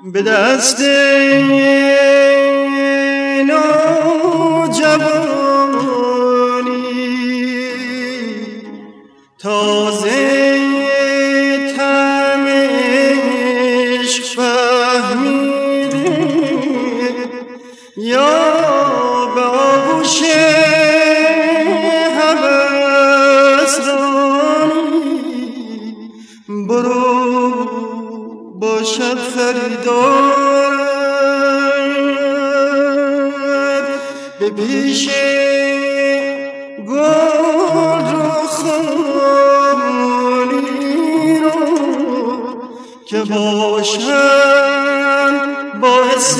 به دست نوجوانی تازه طعم عشق فهمیده یا به آغوش هوسرانی برو باشد خریدار به پیش گل رخانی رو که باشد باعث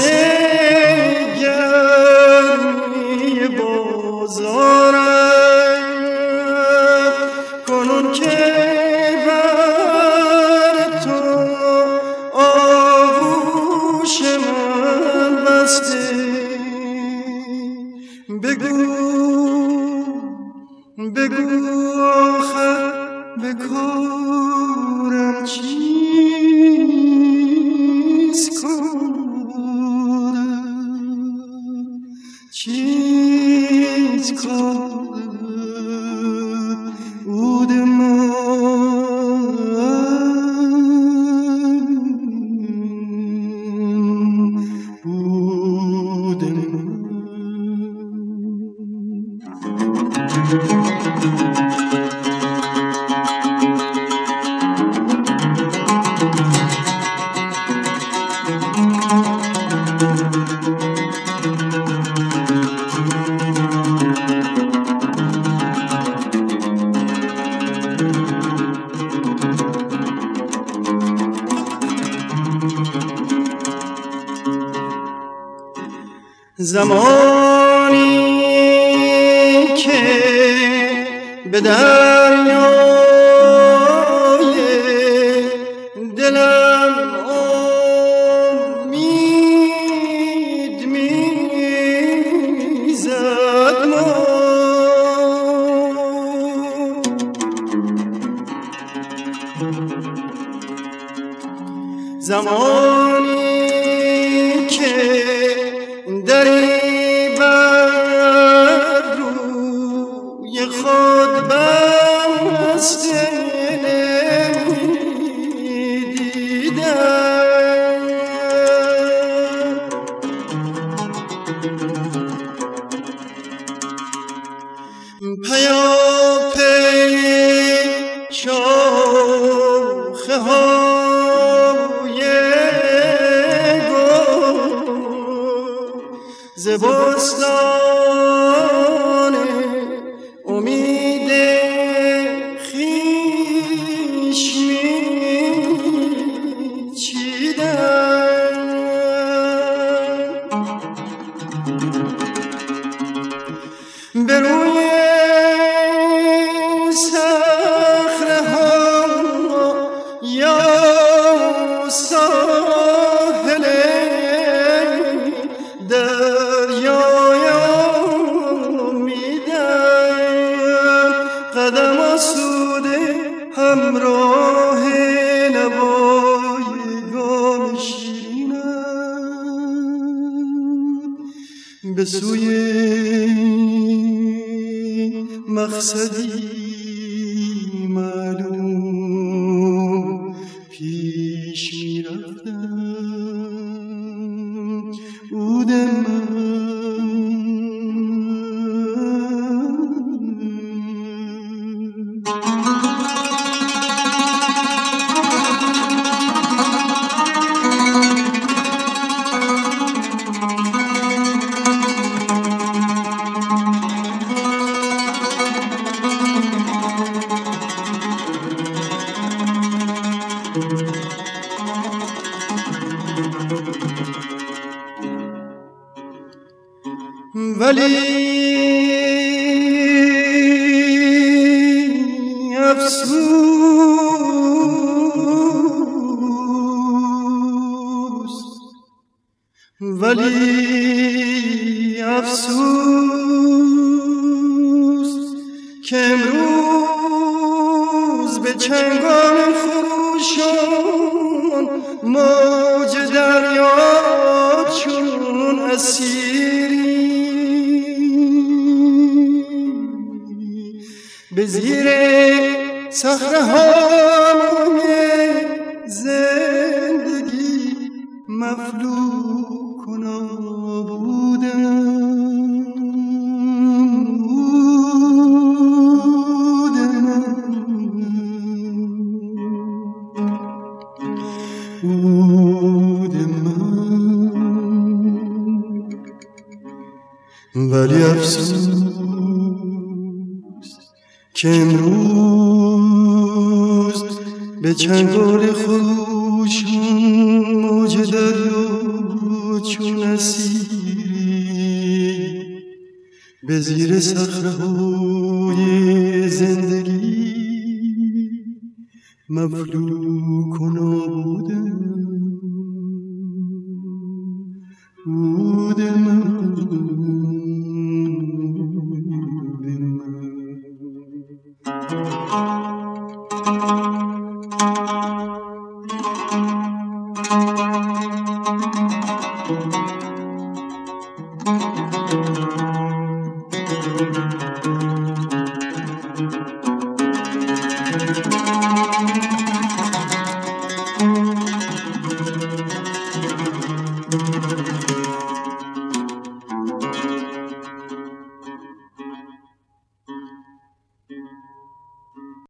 گرمی بازارم کنون که بر تو آغوش من بسته بگو آخر به کارم چیز کنم عود من زمانی که به دریای دلم امید میزد زمانی که دری بر روی خود بسته نمی‌دیدم پیاپی شاخه های ز بستان امید خویش میچیدم به روی صخره‌ها یا ساحل قدم آسوده همراه نوای گام شیرینم به سوی مقصدی معلوم پیش می‌رفتم عود من ولی افسوس که امروز به چنگال خروشان موج در فریاد چون اسیری به زیر صخره‌های زندگی مفلوک و نابودم. ولی افسوس که امروز به چنگال خروشان موج دریا چون اسیری به زیر صخره‌های زندگی مفلوک و نابودم.